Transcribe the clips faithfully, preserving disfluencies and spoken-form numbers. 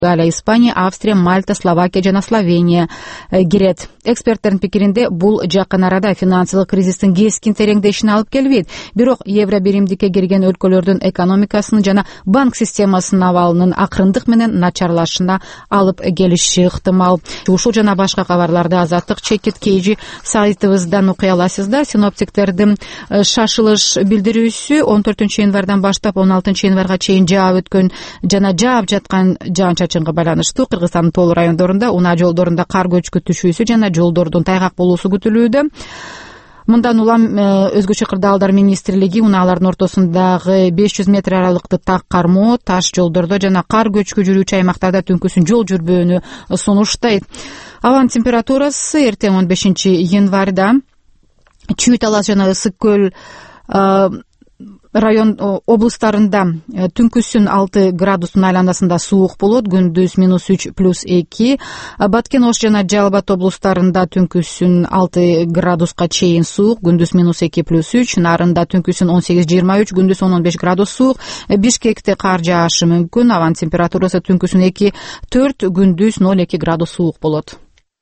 Италия, Испания, Австрия, Мальта, Словакия жана Словения кирет. Эксперттердин пикиринде бул жакын арада финансылык кризистин кескин тереңдешине алып келбейт. Бирок евро биримдикке кирген өлкөлөрдүн экономикасынын жана банк системасынын абалынын акырындык менен начарлашына алып келиши ыктымал. Ушул жана башка кабарларды Азаттык чекит кейжи сайтыбыздан окуй аласыздар. Синоптиктердин шашылыш билдирүүсү он төртүнчү январдан баштап он алтынчы январга чейин жаап өткөн жана жаап жаткан жаан-чачынга байланыштуу Кыргызстандын тоол райондорунда унаа жолдорунда кар көчкү түшүүсү жана жолдордун тайгак болуусу күтүлүүдө. Мындан улам өзгөчө кырдаалдар министрлиги унаалардын ортосундагы беш жүз метр аралыкты так кармоо, таш жолдордо жана кар көчкү жүрүүчү аймактарда түнкүсүн жол жүрбөөнү сунуштайт. Абанын температурасы эртең он бешинчи январда Чүй Талас жана Ысык көл район облустарында түнкүсүн алты градустун айланасында суук болот, күндүз минус үч плюс эки. Баткен Ош жана Жалал Абад облустарында түнкүсүн алты градуска чейин суук, күндүз минус эки плюс үч. Нарында түнкүсүн он сегиз жыйырма үч, күндүз он он беш градус суук. Бишкекте кар жаашы мүмкүн. Абанын температурасы түнкүсүн эки төрт, күндүз ноль эки градус суук болот.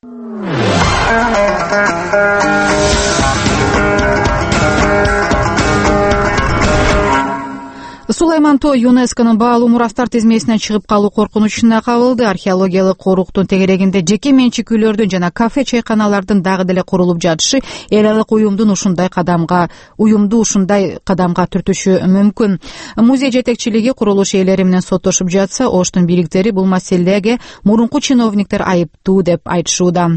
Сулайман Тоо ЮНЕСКОнун баалуу мурастар тизмесинен чыгып калуу коркунучуна кабылды. Археологиялык коруктун тегерегинде жеке менчик үйлөрдүн жана кафе чайканалардын дагы деле курулуп жатышы эл аралык уюмдун ушундай кадамга уюмду ушундай кадамга түртүшү мүмкүн. Музей жетекчилиги курулуш ээлери менен соттошуп жатса, Оштун бийликтери бул маселеге мурунку чиновниктер айыптуу деп айтышууда.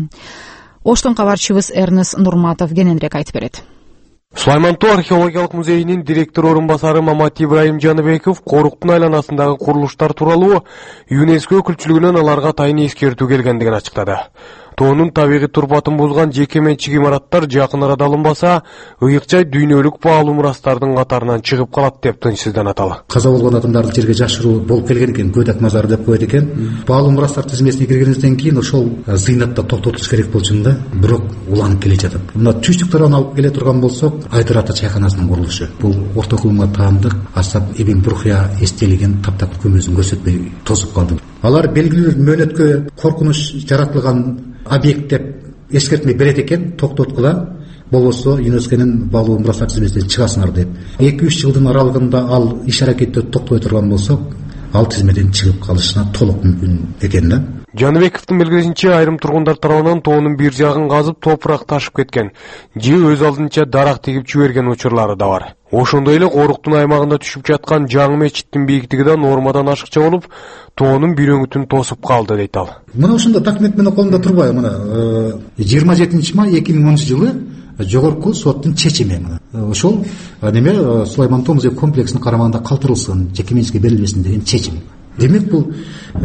Оштон кабарчыбыз Эрнес Нурматов кененирээк айтып берет. Сулайман Тоо археологиялык музейинин директор орун басары Мамат Ибраим Жаныбеков коруктун айланасындагы курулуштар тууралуу ЮНЕСКО өкүлчүлүгүнөн аларга тайын эскертүү келгендигин ачыктады. Тоонун табигый турпатын бузган жеке менчик имараттар жакын арада алынбаса, ыйык жай дүйнөлүк баалуу мурастардын катарынан чыгып калат деп тынчсызданат ал. Каза болгон адамдарды жерге жашыруу болуп келген экен, көдөк мазар деп коет экен. Баалуу мурастар тизмесине киргенден кийин ошол зыйнатта токтотулуш керек болчу да, бирок уланып келе жатат. Мына түштүк тарабын алып келе турган болсок, Айдар ата чайканасынын курулушу. Бул орто кылымга таандык Асап ибн Бурхия эстелеген таптак көмүрүн көрсөтпөй тосуп калды. Алар белгилүү мөөнөткө коркунуч жаратылган объект деп эскертме берет экен, токтоткула болбосо ЮНЕСКОнун баалуу мурастар тизмесинен чыгасыңар деп. эки үч жылдын аралыгында ал иш аракетти токтой турган болсок, ал тизмеден чыгып калышына толук мүмкүн экен да. Жаныбековдун белгилешинче, айрым тургундар тарабынан тоонун бир жагын казып топурак ташып кеткен, же өз алдынча дарак тигип жиберген учурлары да бар. Ошондой эле коруктун аймагында түшүп жаткан жаңы мечиттин бийиктиги да нормадан ашыкча болуп, тоонун бир өңүтүн тосуп калды дейт ал. Мына ошондо документ менен колумда турбайбы, мына жыйырма жетинчи май эки миң онунчу жылы жогорку соттун чечими мына. Ошол неме Сулайман Тоо музей комплексинин карамагында калтырылсын, жеке менчикке берилбесин деген чечим. Демек бул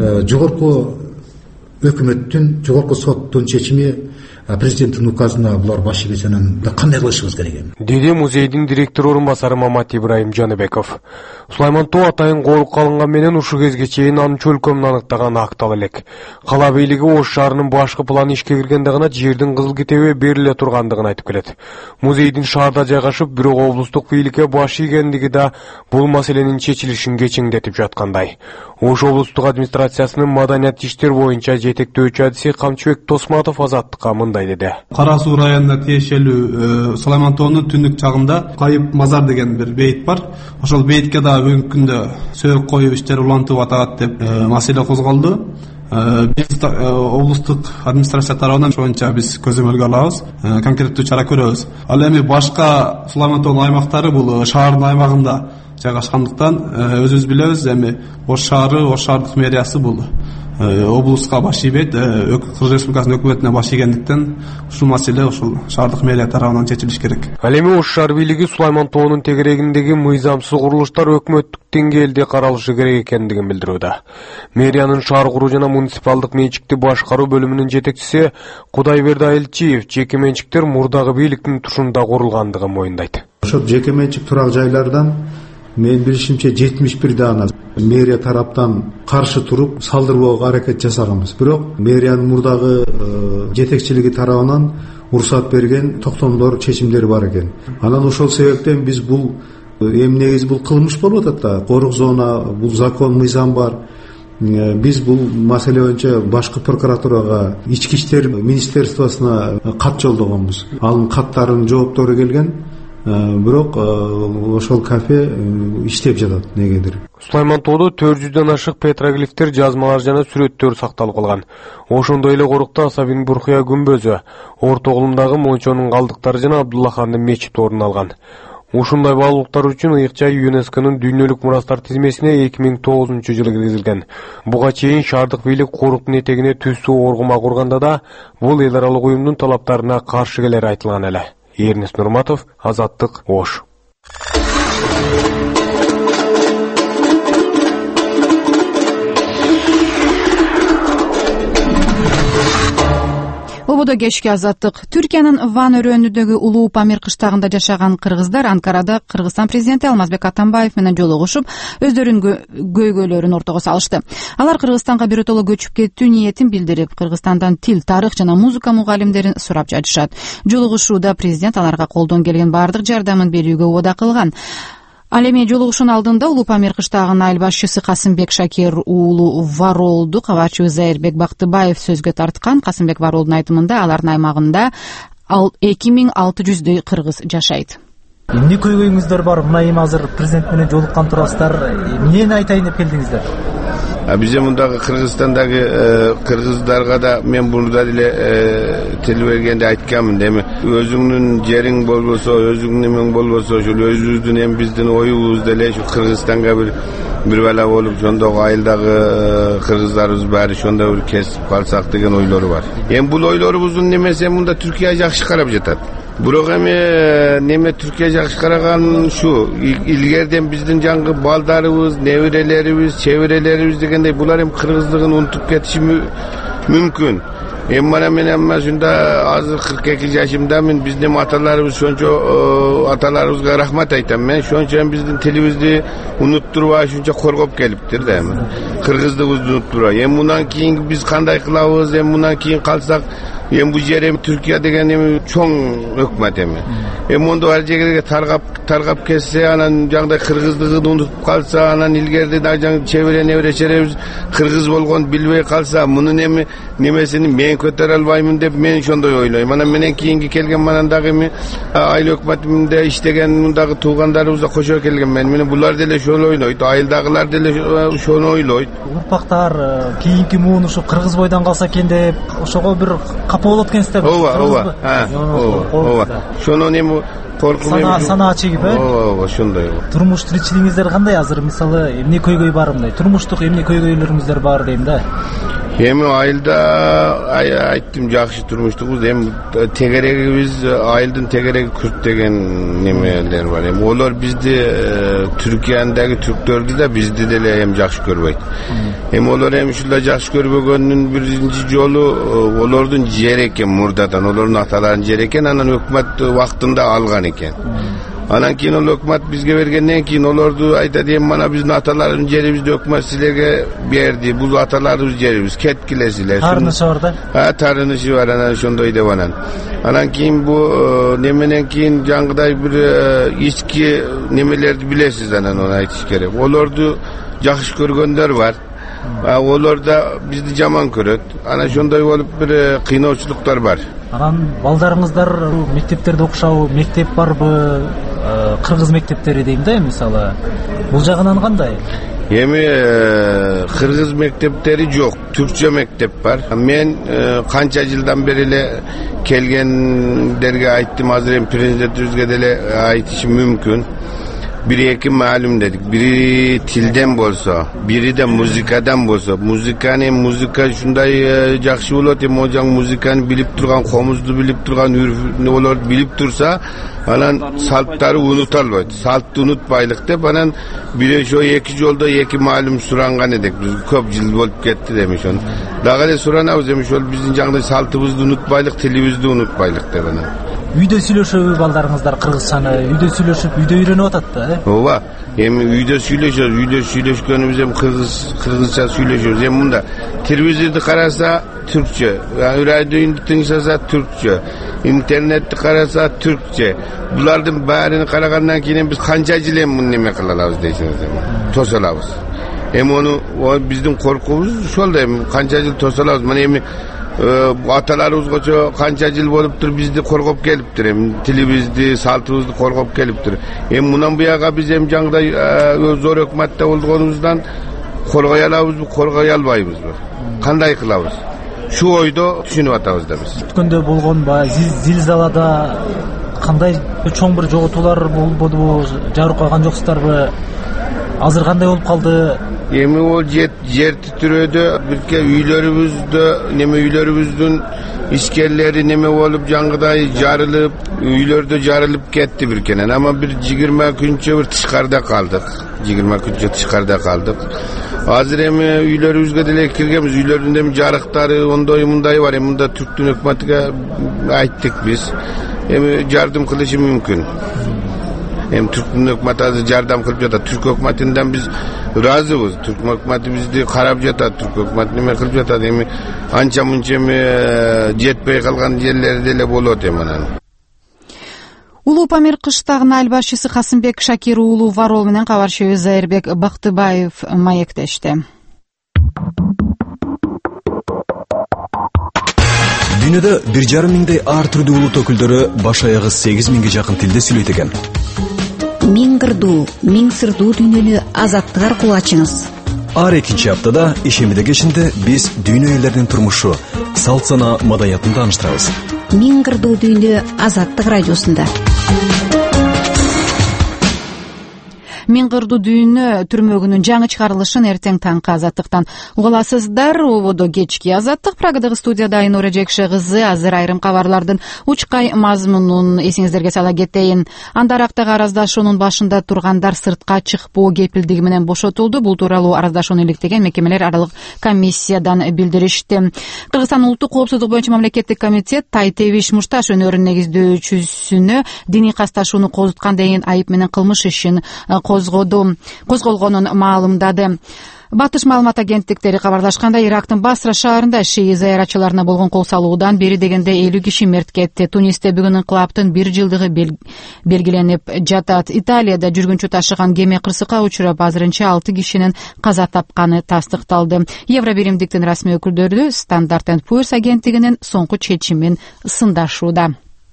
жогорку өкмөттүн, жогорку соттун чечими, президенттин указына булар баш ийбесе анан кандай кылышыбыз керек эми? Деди музейдин директор орун басары Мамат Ибраим Жаныбеков. Сулайман Тоо атайын корук алынган менен ушу кезге чейин анын чөлкөмүн аныктаганы актал элек. Кала бийлиги Ош шаарынын башкы планы ишке киргенде гана жердин кызыл китеби бериле тургандыгын айтып келет. Музейдин шаарда жайгашып, бирок облустук бийликке баш ийгендиги да бул маселенин чечилишин кечеңдетип жаткандай. Ош облустук администрациясынын маданият иштер боюнча жетектөөчү адиси Камчыбек Тосматов Азаттыкка мындай деди. Кара Суу районуна тиешелүү Сулайман Тоонун түндүк жагында Кайып мазар деген бир бейит бар. Ошол бейитке да бүгүнкү күндө сөөлүк коюу иштери улантып атат деп маселе козголду. Биз облустук администрация тарабынан ошонча биз көзөмөлгө алабыз, конкреттүү чара көрөбүз. Ал эми башка Сулайман Тоонун аймактары бул шаардын аймагында жайгашкандыктан өзүбүз билебиз, эми Ош шаары, Ош шаардык мэриясы бул облуска баш ийбейт, Кыргыз Республикасынын өкмөтүнө баш ийгендиктен ушул маселе ушул шаардык мэрия тарабынан чечилиш керек. Ал эми Ош шаар бийлиги Сулайман Тоонун тегерегиндеги мыйзамсыз курулуштар өкмөттүк деңгээлде каралышы керек экендигин билдирүүдө. Мэриянын шаар куруу жана муниципалдык менчикти башкаруу бөлүмүнүн жетекчиси Кудайберди Айылчиев жеке менчиктер мурдагы бийликтин тушунда курулгандыгын моюндайт. Ошол жеке менчик турак жайлардан мен билишимче жетимиш бир даана мэрия тараптан каршы туруп салдырбоого аракет жасаганбыз. Бирок мэриянын мурдагы жетекчилиги тарабынан уруксат берген токтомдор, чечимдер бар экен. Анан ошол себептен биз бул эми негизи бул кылмыш болуп атат да. Корук зона, бул закон, мыйзам бар. биз бул маселе боюнча башкы прокуратурага, ички иштер министерствосуна кат жолдогонбуз. Анын каттарынын жооптору келген, бирок ошол кафе иштеп жатат негедир. Сулайман тоодо төрт жүздөн ашык петроглифтер, жазмалар жана сүрөттөр сакталып калган. Ошондой эле Корукта Асабин Бурхия күмбөзү, Орто Кулумдагы Мончонун калдыктары жана Абдулла хандын мечити орун алган. Ушундай баалуулуктар үчүн Ыйыкчай ЮНЕСКОнун дүйнөлүк мурастар тизмесине эки миң тогузунчу жылы киргизилген. Буга чейин шаардык бийлик Коруктун этегине түз суу оргума курганда да бул эл аралык уюмдун талаптарына каршы келери айтылган эле. Эрнис Нурматов, Азаттык, Ош. Ободо кечки Азаттык. Түркиянын Ван өрөөнүндөгү Улуу Памир кыштагында жашаган кыргыздар Анкарада Кыргызстан президенти Алмазбек Атамбаев менен жолугушуп, өздөрүнүн көйгөйлөрүн ортого салышты. Алар Кыргызстанга биротоло көчүп кетүү ниетин билдирип, Кыргызстандан тил, тарых жана музыка мугалимдерин сурап жатышат. Жолугушууда президент аларга колдон келген бардык жардамын берүүгө убада кылган. Ал эми жолугушуунун алдында Улуу Памир кыштагынын айыл башчысы Касымбек Шакир уулу Варолду кабарчыбыз Зайырбек Бактыбаев сөзгө тарткан. Касымбек Варолдун айтымында алардын аймагында эки миң алты жүздөй кыргыз жашайт. Эмне көйгөйүңүздөр бар? Мына эми азыр президент менен жолуккан турасыздар. Эмнени айтайын деп келдиңиздер? Бизе мындагы Кыргызстандагы кыргыздарга да мен мурда деле тил бергенде айтканмын. Эми өзүңнүн жериң болбосо, өзүңнүн эмең болбосо, ошол өзүбүздүн эми биздин оюбуз деле ушу Кыргызстанга бир бир бала болуп, ошондогу айылдагы кыргыздарыбыз баары ошондо бир кесип калсак деген ойлору бар. Эми бул ойлорубуздун немеси мында Түркия жакшы карап жатат. Бирок эми неме Түркия жакшы караган ушу илгерден биздин жаңгы балдарыбыз, неберелерибиз, чеберелерибиз дегендей булар эми кыргыздыгын унутуп кетиши мүмкүн. Эми мана мен эми ушунда азыр кырк эки жашымдамын. Биздин аталарыбыз ошончо аталарыбызга рахмат айтам. Мен ошончо биздин тилибизди унуттурбай ушунча коргоп келиптир да эми. Кыргыздыгыбызды унуттурбай. Эми мындан кийин биз кандай кылабыз? Эми мындан кийин калсак эми бул жер эми Түркия деген эми чоң өкмөт эми. Эми мондо ар жерге таргап таргап кетсе, анан жагдай кыргыздыгын унутуп калса, анан илгерде жаңы чебере небере чеберебиз кыргыз болгон билбей калса, мунун эми немесини мен көтөрө албаймын деп мен ошондой ойлойм. Анан менен кийинки келген манан дагы эми айыл өкмөтүндө иштеген мындагы туугандарыбызга кошо келген мен. Мени булар деле ошону ойлойт, айылдагылар деле ошону ойлойт. Урпактар кийинки муун ушу кыргыз бойдон калса экен деп ошого бир капа болот экенсиздер. Ооба, ооба. Ооба. Ошону эми коркуп сана сана чегип, э? Ооба, ошондой. Турмуш тиричилигиңиздер кандай азыр? Мисалы, эмне көйгөй бар мындай? Турмуштук эмне көйгөйлөрүңүздөр бар дейм да. Эми айылда айттым жакшы турмуштугубуз. Эми тегерегибиз, айылдын тегереги күрт деген немелер бар. Эми олар бизди Түркиядагы түрктөрдү да бизди деле эми жакшы көрбөйт. Эми олар эми ушундай жакшы көрбөгөнүн биринчи жолу олордун жери экен мурдадан, олордун аталарынын жери экен, анан өкмөт убактында алган экен. Анан кийин ол өкмөт бизге бергенден кийин олорду айтат, эми мана биздин аталарыбыздын жерибизди өкмөт силерге берди. Бул аталарыбыздын жерибиз, кеткиле силер. Тарынышы бар да? Ha, тарынышы бар, анан ошондой деп анан. Анан кийин бу неменен кийин жаңгыдай бир ички немелерди билесиз, анан аны айтыш керек. Олорду жакшы көргөндөр бар. Олар да бизди жаман көрөт. Анан ошондой болуп бир кыйноочулуктар бар. Анан балдарыңыздар мектептерде окушабы, мектеп барбы? Кыргыз мектептери дейм да, мисалы. Бул жагынан кандай? Эми кыргыз мектептери жок, түркчө мектеп бар. Мен канча жылдан бери эле келгендерге айттым, азыр эми президентибизге деле айтышым мүмкүн. Biri эки маалым дедик. Бири тилден болсо, бири де музыкадан болсо. Музыканы, музыка ушундай жакшы болот, эми о жаң музыканы билип турган, комузду билип турган, үрфүн олорду билип турса, анан салттары унуталбайт. Салтты унутпайлык деп, анан бири ошо эки жолдо эки маалым суранган эдик. Биз көп жыл болуп кетти деми ошону. Дагы эле суранабыз, эми ошол биздин жаңгыдай салтыбызды унутпайлык, тилибизди унутпайлык деп анан. Үйдө сүйлөшөбү балдарыңыздар кыргызчаны? Үйдө сүйлөшүп, үйдө үйрөнүп атат да, э? Ооба. Эми үйдө сүйлөшөбүз, үйдө сүйлөшкөнүбүз эми кыргыз кыргызча сүйлөшөбүз. Эми мында телевизорду караса түркчө, радионду тыңдаса түркчө, интернетти караса түркчө. Булардын баарын карагандан кийин биз канча жыл эми муну неме кыла алабыз дейсиңиз эми. Тоса алабыз. эми ону биздин коркубуз ошол да, эми канча жыл тосолобуз. Мына эми аталарыбызга канча жыл болуптур бизди коргоп келиптир, эми тилибизди, салтыбызды коргоп келиптир. Эми мындан буяга биз эми жаңыдай зор өкмөттө болгонубуздан коргой алабызбы, коргой албайбызбы, кандай кылабыз? Şu oydu düşünüp atабыз да биз. Өткөндө болгон баягы зилзалада кандай чоң бир жоготуулар болбодубу, жарык калган жоксуздарбы? Азыр кандай болуп калды? Эми ол жер титирөөдө бирке үйлөрүбүздө, неме үйлөрүбүздүн ишкерлери неме болуп жаңгыдай жарылып, үйлөрдө жарылып кетти биркенен. Ама бир жыйырма күнчө бир тышкарда калдык. жыйырма күнчө тышкарда калдык. Азыр эми үйлөрүбүзгө деле киргенбиз. Үйлөрдүн эми жарыктары ондой мындай бар. Эми мында Түрктүн өкмөтүгө айттык биз. Эми жардам кылышы мүмкүн. Эми Түрктүн өкмөтү азыр жардам кылып жатат. Түрк өкмөтүнөн биз ыраазыбыз. Түрк өкмөтү бизди карап жатат. Түрк өкмөтү неме кылып жатат. Эми анча мынча эми жетпей калган жерлери деле болот эми анан. Улуу Памир кыштагынын айыл башчысы Касымбек Шакир уулу Варол менен кабарчыбыз Зайырбек Бактыбаев маектешти. Дүйнөдө бир жарым миңдей ар түрдүү улут өкүлдөрү баш аягы сегиз миңге жакын тилде сүйлөйт экен. Миң кырдуу, миң сырдуу дүйнөнү азаттык аркылуу ачыңыз. Ар экинчи аптада ишемиде кечинде биз дүйнө элдеринин турмушу, салт сана, маданиятын тааныштырабыз. Миң кырдуу дүйнө азаттык радиосунда. Миң кырдуу дүйнө түрмөгүнүн жаңы чыгарылышын эртең таңкы азаттыктан угула аласыздар. Ободо кечки азаттык. Прагадагы студияда Айнура Жекше кызы. Азыр айрым кабарлардын учкай мазмунун эсиңиздерге сала кетейин. Андарактагы араздашуунун башында тургандар сыртка чыкпоо кепилдиги менен бошотулду. Бул тууралуу араздашууну иликтеген мекемелер аралык комиссиядан билдиришти. Кыргызстан улуттук коопсуздук боюнча мамлекеттик комитет Тайтебиш Мушташ өнөрүнүн негиздөөчүсүнө диний касташууну козуткан деген айып менен кылмыш ишин козголгонун маалымдады. Батыш маалымат агенттиктери кабарлашкандай, Ирактын Басра шаарында шии зыяратчыларына болгон кол салуудан бери дегенде элүү киши мерт кетти. Тунисте бүгүн инкылаптын бир жылдыгы белгиленип жатат. Италияда жүргүнчү ташыган кеме кырсыкка учурап, азырынча алты кишинин каза тапканы тастыкталды. Евро биримдиктин расмий өкүлдөрү Стандарт энд Пуэрс агенттигинин соңку чечимин сындашууда.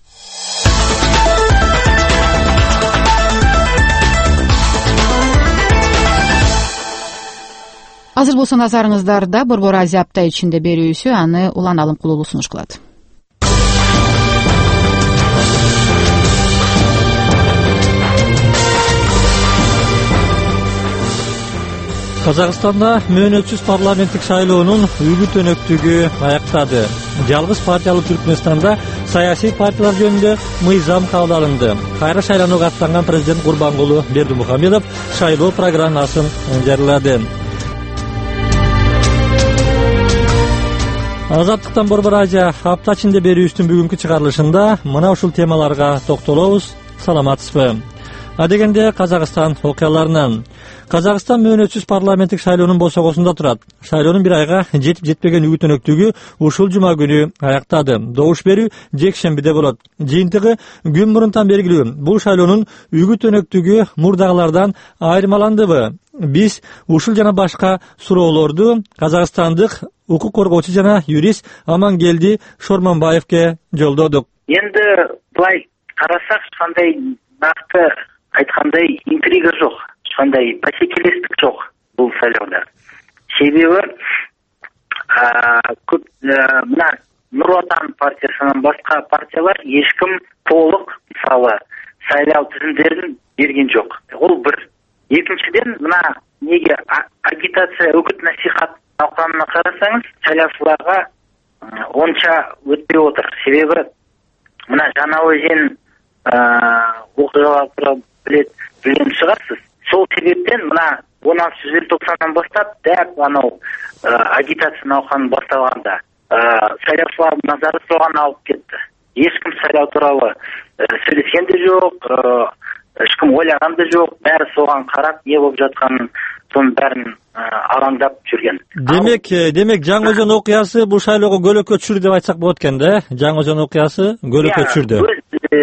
Азыр болсо назарыңыздарда Борбор Азия апта ичинде берүүсү, аны Улан Алымкулуу сунуш кылат. Казакстанда мөөнөтсүз парламенттик шайлоонун үгүт өнөктүгү аяктады. Жалгыз партиялуу Түркмөнстанда саясий партиялар жөнүндө мыйзам кабыл алынды. Кайра шайланууга аттанган президент Курбангулу Бердимухамедов шайлоо программасын жарыялады. Азаттыктан Борбор Азия апта ичинде берүүбүздүн бүгүнкү чыгарылышында мына ушул темаларга токтолобуз. Саламатсызбы? Адегенде Казакстан окуяларынан. Казакстан мөөнөтсүз парламенттик шайлоонун босогосунда турат. Шайлоонун бир айга жетип жетпеген үгүт өнөктүгү ушул жума күнү аяктады. Добуш берүү жекшембиде болот. Жыйынтыгы күн мурунтан белгилүү. Бул шайлоонун үгүт өнөктүгү мурдагылардан айырмаландыбы? Биз ушул жана башка суроолорду казакстандык укук коргоочу жана юрист Амангелди Шорманбаевке жолдодук. Энди былай карасак, кандай накты айткандай интрига жок, кандай басекелестик жок бул шайлоодо. Себеби көп мына Нур Отан партиясынан башка партиялар эч ким толук мисалы шайлоо тизимдерин берген жок. Ол бир. Экинчиден, мына неге агитация, өкүт насихат науқанына карасаңыз, шайлоочуларга онча өтпөй отур. Себеби мына Жана Өзен окуялары тууралуу билген чыгарсыз. Сол себептен мына он алтынчы желтоқсандан баштап дәп анау агитация науқаны башталганда шайлоочулардын назары соган алып кетти. Эч ким шайлоо тууралуу сүйлөшкен да жок, ешкім ойлаган да жоқ, бәрі соған қарап, не болып жатқанын, соның бәрін алаңдап жүрген. Демек, демек Жаңаөзен окуясы бул шайлоого көлөкө түшүрдү деп айтсак болот экен да? Жаңаөзен окуясы көлөкө түшүрдү.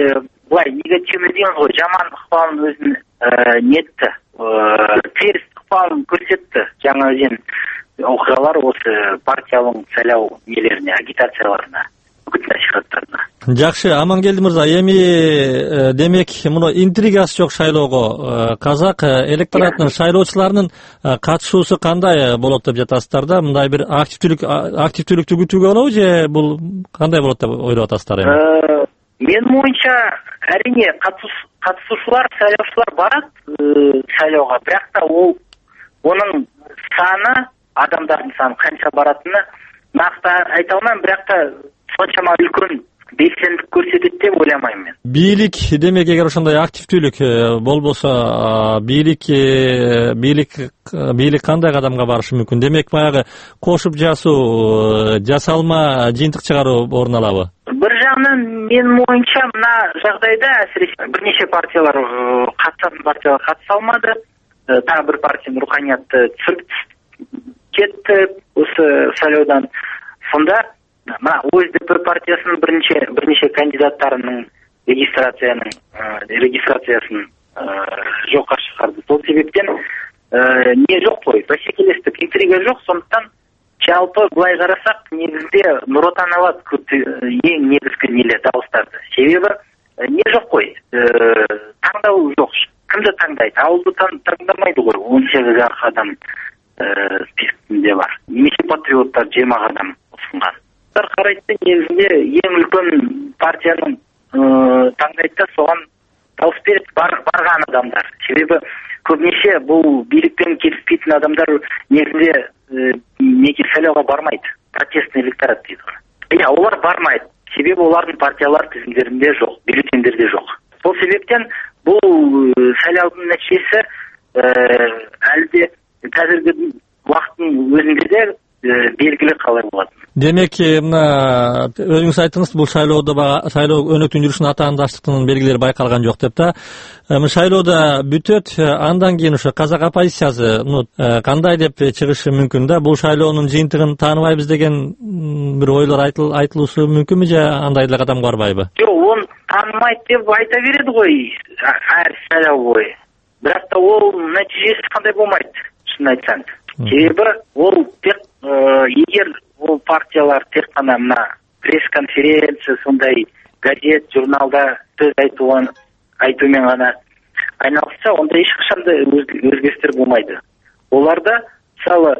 Былай негативный деген ғой, жаман ыкпалын өзүн нетти, терс ыкпалын көрсөттү жаңы эле окуялар осы партиянын шайлоо нелерине, агитацияларына, үгүт насихаттарына. Жакшы, Амангелди мырза, эми демек муну интригасы жок шайлоого казак электоратынын, шайлоочуларынын катышуусу кандай болот деп жатасыздар да? Мындай бир активдүүлүк активдүүлүктү күтүүгө болобу же бул кандай болот деп ойлоп атасыздар эми? Менин оюмча, әрине катышуучулар, шайлоочулар барат шайлоого, бирок да ол онун саны, адамдардын саны канча баратыны накты айта алмайм, бирок да сончама үлкөн белсендик көрсөтөт деп ойламайм мен. Бийлик демек эгер ошондой активдүүлүк болбосо, бийлик бийлик бийлик кандай кадамга барышы мүмкүн? Демек баягы кошуп жасоо, жасалма жыйынтык чыгаруу орун алабы? Бир жагынан менин оюмча мына жагдайда әсиресе бир нече партиялар катышатын партиялар катыша алмады. Дагы бир партиянын руханиятты кетти осы шайлоодон. Сонда мына ОСДП партиясынын биринчи бир нече кандидаттарынын регистрациянын регистрациясын жокко чыгарды. Сол себептен не жок кой, бәсекелестик, интрига жок. Сондуктан жалпы былай карасак, негизде Нур Отан алат эң негизги неле дабыстарды. Себеби не жок кой, таңдоо жок. Кимди таңдайт? Ауылды таңдамайды ғой. он сегиз адам спискинде бар. Немесе патриоттар жыйырма адам ұсынған. Карайтты негизинде эң үлкөн партиянын таңдайт да соған дауыс берип барган адамдар. Себеби көбүнесе бул бийликпен келиспейтин адамдар негизинде неге шайлоого бармайт. Протестный электорат дейт. Иә, олар бармайт. Себеби олардын партиялар тизимдеринде жок, бюллетендерде жок. Сол себептен бул шайлоодун нәтижеси әлі де қазіргі уақыттың өзінде де белгілі қалай болады. Демек, мына өзүңүз айттыңыз, бул шайлоодо шайлоо өнөктүн жүрүшүнүн атаандаштыктын белгилери байкалган жок деп да. Шайлоодо бүтөт, андан кийин ошо казак оппозициясы кандай деп чыгышы мүмкүн да? Бул шайлоонун жыйынтыгын тааныбайбыз деген бир ойлор айтылуусу мүмкүнбү же андай эле кадамга барбайбы? Жок, он таанымайт деп айта берет ғой ар шайлоо бою. Бирок да ол нәтижеси кандай болмайт, шын айтсаң. Себеби ол тек эгер ол партиялар тек кана мына пресс-конференция, сондай газет, журналда сөз айтууга айтуумен гана айналышса, онда эч качанда өзгөрүштөр болмайды. Оларда мисалы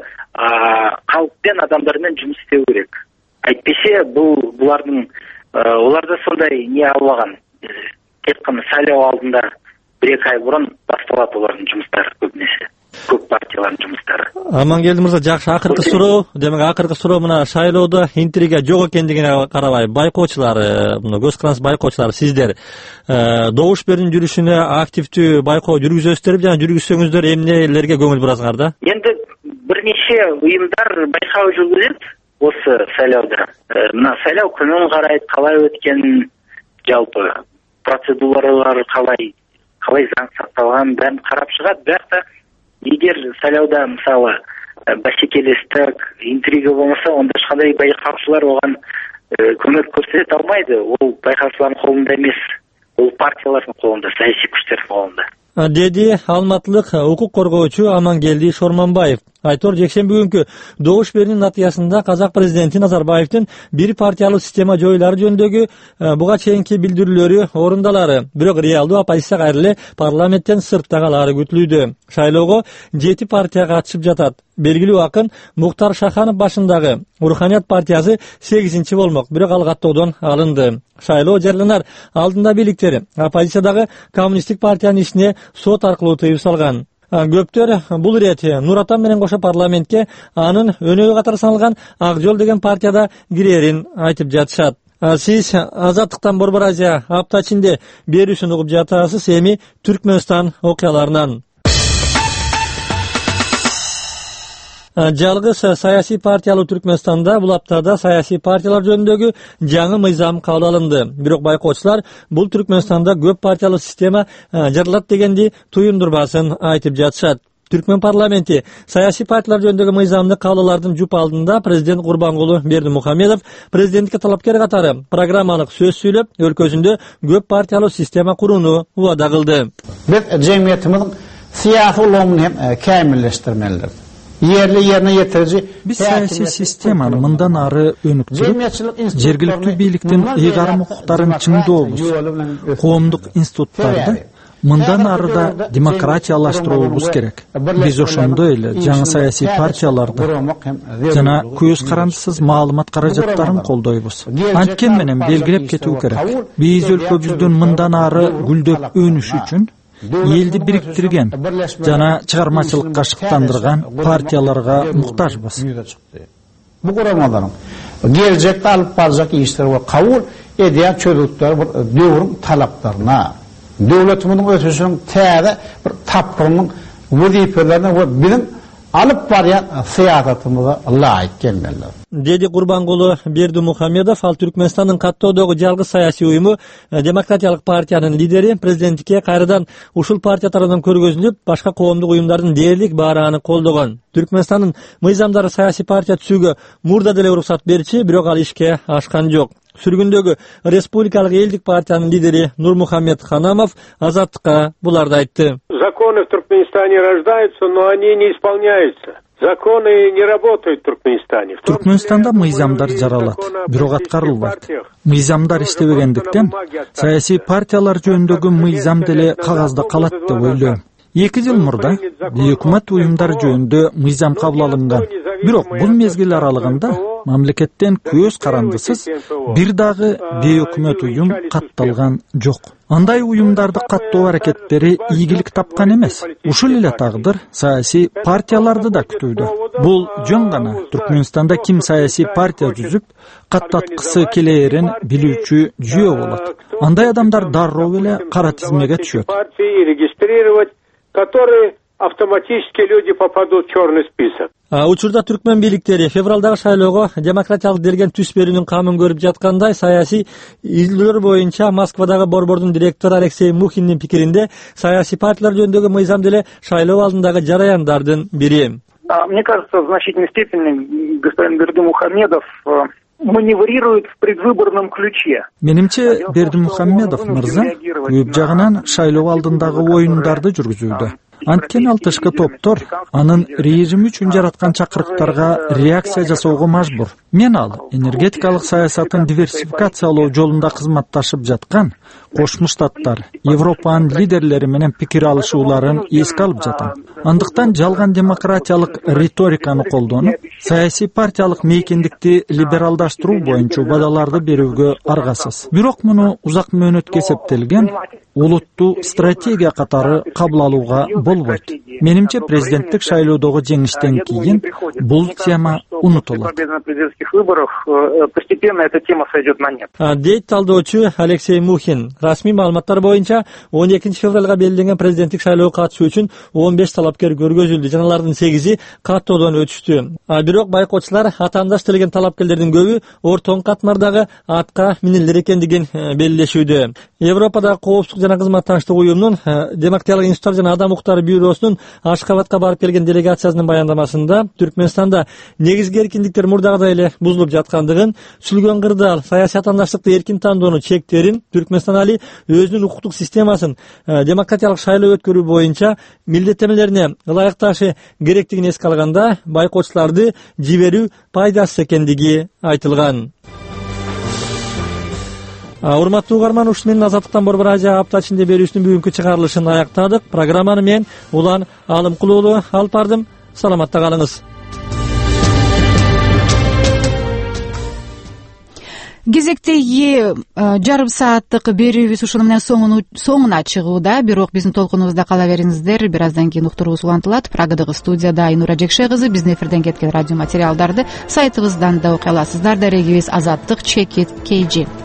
калкпен, адамдар менен жумуш істеу керек. Айтпесе бул булардын оларда сондай не албаган. Тек кана шайлоо алдында бир эки ай бурун башталат олардын жумуштары көбүнесе. Көп партиялардын жумуштары. Амангелди мырза, жакшы, акыркы суроо, демек акыркы суроо мына шайлоодо интрига жок экендигине карабай, байкоочулар, мына көз каранды байкоочулар сиздер добуш берүүнүн жүрүшүнө активдүү байкоо жүргүзөсүздөр, жана жүргүзсөңүздөр эмнелерге көңүл бурасыңар да? Енді бир нече уюмдар байкоо жүргүзөт осы шайлоодо. Мына шайлоо күнүн карайт, калай өткөнүн, жалпы процедуралары калай, калай заң сакталганын бәрин карап чыгат. Бирок да эгер шайлоодо мисалы бәсекелестик, интрига болмаса, онда эч кандай байкаучулар оган көмөк көрсөтө алмайды. Ол байкаучулардын колунда эмес, ол партиялардын колунда, саясий күчтөрдүн колунда. Деди алматылык укук коргоочу Амангелди Шорманбаев. Айтор жекшемби күнкү добуш берүүнүн натыйжасында казак президенти Назарбаевдин бир партиялуу система жоюлары жөнүндөгү буга чейинки билдирүүлөрү орундалары, бирок реалдуу оппозиция кайра эле парламенттен сыртта калаары күтүлүүдө. Шайлоого жети партия катышып жатат. Белгилүү акын Муктар Шаханов башындагы Руханият партиясы сегизинчи болмок, бирок ал каттоодон алынды. Шайлоо жарыянар алдында бийликтери оппозициядагы коммунисттик партиянын ишине сот аркылуу тыюу салган. Көптөр бул ирет Нур Отан менен кошо парламентке анын өнөөгө катары саналган Ак Жол деген партияда кирерин айтып жатышат. Сиз Азаттыктан Борбор Азия апта ичинде берүүсүн угуп жатасыз, эми Түркмөнстан окуяларынан. Жалгыз саясий партиялуу Түркмөнстанда бул аптада саясий партиялар жөнүндөгү жаңы мыйзам кабыл алынды. Бирок байкоочулар бул Түркмөнстанда көп партиялуу система жаралат дегенди туюндурбасын айтып жатышат. Түркмөн парламенти саясий партиялар жөнүндөгү мыйзамды кабыл алардын жуп алдында президент Курбангулу Бердимухамедов президенттикке талапкер катары программалык сөз сүйлөп, өлкөсүндө көп партиялуу система курууну убада кылды. Биз жемиятыбыздын siyasi ulgamyny hem kämilleşdirmelidir. Yerli yerine yetirici biz siyasi sistemany mından ary önükçülük, jergilikli biýlikden eýgaram hukuklaryň çyňdoobuz, gowumduk institutlarda mından ary da demokratiýalaşdyrýarybız gerek. Biz oşonda ele jaňy siyasi partiýalarda jana köýüz karandysyz maglumat garajatlарын koldoýbuz. Antken menen belgilep ketүү gerek. Biz өлkөbüzden mından ary güldöp önüş üçin eldi biriktirgen jana çıgarmaçylykka şıktandırgan partiýalarga muhtaçbız. Bu guramalaryň gelecekde alyp barjak işler we kabul edýän çözülükler bir döwrüň talaplaryna, döwletimiň ötüşüniň täze bir tapgyrynyň wezipelerini we bilim alyp barýan syýasatymyza laýyk gelmelidir. Dedi Gurbanguly Berdimuhamedov, al Türkmenistanyň kattoodogу жалгыз саясий уюму Demokratiýalyk partiýanyň lideri prezidentlikке кайрадан ушул партия тарабынан көргөзүлүп, башка коомдук уюмдардын дээрлик баараны колдогон. Türkmenistanyň мыйзамдары саясий партия түзүүгө мурда деле уруксат берчи, бирок ал ишке ашкан жок. Сүргүндөгү Республикалык элдик партиянын лидери Нурмухаммед Ханамов Азаттыкка буларды айтты. Законы в Туркменистане рождаются, но они не исполняются. Законы не работают в Туркменистане. Түркменстанда мыйзамдар жаралат, бирок аткарылбайт. Мыйзамдар иштебегендиктен саясий партиялар жөнүндөгү мыйзам деле кагазда калат деп ойлойм. эки жыл мурда өкмөт уюмдары жөнүндө мыйзам кабыл алынган. Бирок бул мезгил аралыгында мамлекеттен көз карандысыз бир дагы бейөкмөт уюм катталган жок. Андай уюмдарды каттоо аракеттери ийгилик тапкан эмес. Ушул эле тагдыр саясий партияларды да күтүүдө. Бул жөн гана Түркменстанда ким саясий партия түзүп, каттаткысы келээрин билүүчү жүйө болот. Андай адамдар дароо эле кара тизмеге түшөт. Которые автоматически люди попадут в черный список. Учурда түркмен бийликтери февралдагы шайлоого демократиялык делген түс берүүнүн камын көрүп жаткандай, саясий изилдөөлөр боюнча Москвадагы борбордун директору Алексей Мухиндин пикиринде саясий партиялар жөнүндөгү мыйзам деле шайлоо алдындагы жараяндардын бири. Мне кажется, в значительной степени господин Бердимухамедов маневрирует в предвыборном ключе. Менимче Бердимухамедов мырза көп жагынан шайлоо алдындагы оюндарды жүргүзүүдө. Анткен ал тышкы топтор анын режими үчүн жараткан чакырыктарга реакция жасоого мажбур. Мен ал энергетикалык саясатын диверсификациялоо жолунда кызматташып жаткан Кошмо Штаттар, Европанын лидерлери менен пикир алышууларын эске алып жатам. Андыктан жалган демократиялык риториканы колдонуп, саясий партиялык мейкиндикти либералдаштыруу боюнча убадаларды берүүгө аргасыз. Бирок муну узак мөөнөткө эсептелген улуттуу стратегия катары кабыл алууга болбойт. Менимче президенттик шайлоодогу жеңиштен кийин бул тема унутулат. Постепенно эта тема сойдет на нет. Дейт талдоочу Алексей Мухин. Расмий маалыматтар боюнча он экинчи февралга белгиленген президенттик шайлоого катышуу үчүн он беш талапкер көргөзүлдү. Жана алардын сегизи каттоодон өтүштү. Бирок байкоочулар атаандаш делген талапкерлердин көбү ортоң катмардагы атка минелер экендигин белгилешүүдө. Европадагы коопсуздук жана кызматташтык уюмунун демократиялык институттар жана адам укуктары бюросунун Ашкабадка барып келген делегациясынын баяндамасында Түркменстанда негизги эркиндиктер мурдагыдай эле бузулуп жаткандыгын, сүлгөн кырдаал саясий атаандаштыкты эркин тандоонун чектерин, Түркменстан али өзүнүн укуктук системасын демократиялык шайлоо өткөрүү боюнча милдеттенмелерине ылайыкташы керектигин эске алганда, байкоочуларды жиберүү пайдасыз экендиги айтылган. Урматтуу угарман, ушул менен Азаттыктан Борбор Азия апта ичинде берүүсүнүн бүгүнкү чыгарылышын аяктадык. Программаны мен Улан Алымкулуулу алып бардым. Саламатта калыңыз. Кезектеги жарым сааттык берүүбүз ушуну менен соңуна чыгууда. Бирок биздин толкунубузда кала бериңиздер. Бир аздан кийин уктуруубуз улантылат. Прагадагы студияда Айнура Жекше кызы биздин эфирден кеткен радио материалдарды сайтыбыздан да окуй аласыздар. Дарегибиз Азаттык чекит кей джи.